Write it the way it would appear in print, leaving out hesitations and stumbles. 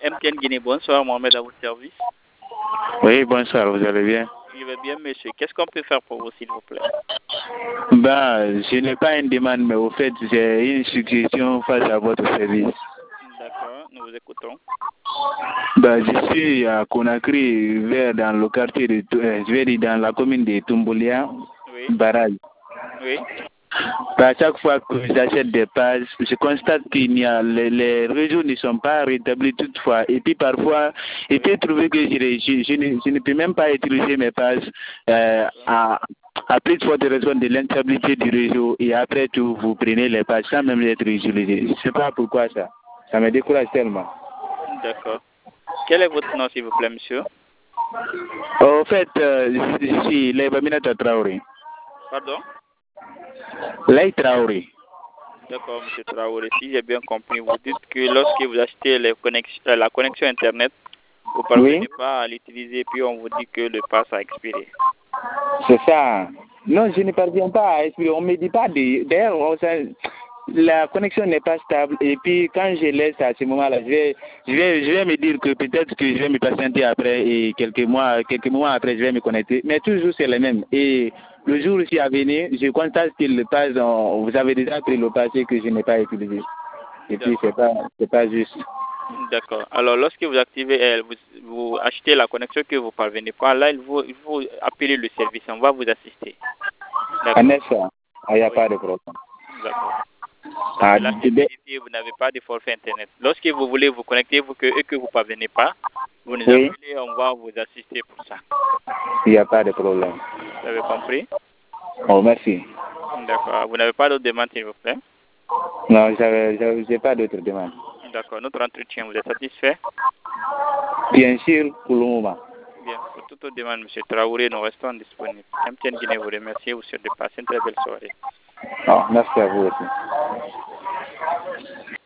MTN Guinée, bonsoir, Mohamed à votre service. Oui, bonsoir, vous allez bien? Je vais bien, monsieur. Qu'est-ce qu'on peut faire pour vous, s'il vous plaît? Ben, je n'ai pas une demande, mais au fait, j'ai une suggestion face à votre service. D'accord, nous vous écoutons. Ben, je suis à Conakry, dans le quartier de, je vais dire dans la commune de Tumboulia, Oui. Barrage. Oui. À chaque fois que j'achète des pages, je constate qu'il y a les réseaux ne sont pas rétablis toutefois. Et puis parfois, il peut trouver que je ne peux même pas utiliser mes pages à plus forte raison de l'instabilité du réseau. Et après tout, vous prenez les pages sans même être utilisées. Je ne sais pas pourquoi ça. Ça me décourage tellement. D'accord. Quel est votre nom, s'il vous plaît, monsieur? Au fait, je suis Lebaminata Traoré. Pardon? Lay Traoré. D'accord, monsieur Traoré. Si j'ai bien compris, vous dites que lorsque vous achetez la connexion Internet, vous ne parvenez pas à l'utiliser, puis on vous dit que le pass a expiré. C'est ça. Non, je ne parviens pas à expliquer. On ne me dit pas. D'ailleurs, la connexion n'est pas stable. Et puis, quand je laisse à ce moment-là, je vais me dire que peut-être que je vais me patienter après et quelques mois après, je vais me connecter. Mais toujours, c'est le même. Et le jour où je suis à venir, je constate que le pass, vous avez déjà pris le passé que je n'ai pas utilisé. Et puis, c'est pas juste. D'accord. Alors, lorsque vous activez, vous achetez la connexion que vous ne parvenez pas, là, il faut appeler le service. On va vous assister. D'accord. Il n'y a pas de problème. D'accord. Là, c'est vérifié, vous n'avez pas de forfait Internet. Lorsque vous voulez vous connecter et que vous ne parvenez pas, vous nous appelez, on va vous assister pour ça. Il n'y a pas de problème. Vous avez compris? Oh, merci. D'accord. Vous n'avez pas d'autres demandes, s'il vous plaît? Non, je n'ai pas d'autres demandes. D'accord. Notre entretien, vous êtes satisfait? Bien sûr, pour le moment. Bien. Pour toute autre demande, M. Traoré, nous restons disponibles. MTN Guinée vous remercie. Vous souhaite de passer une très belle soirée. Oh, merci à vous aussi.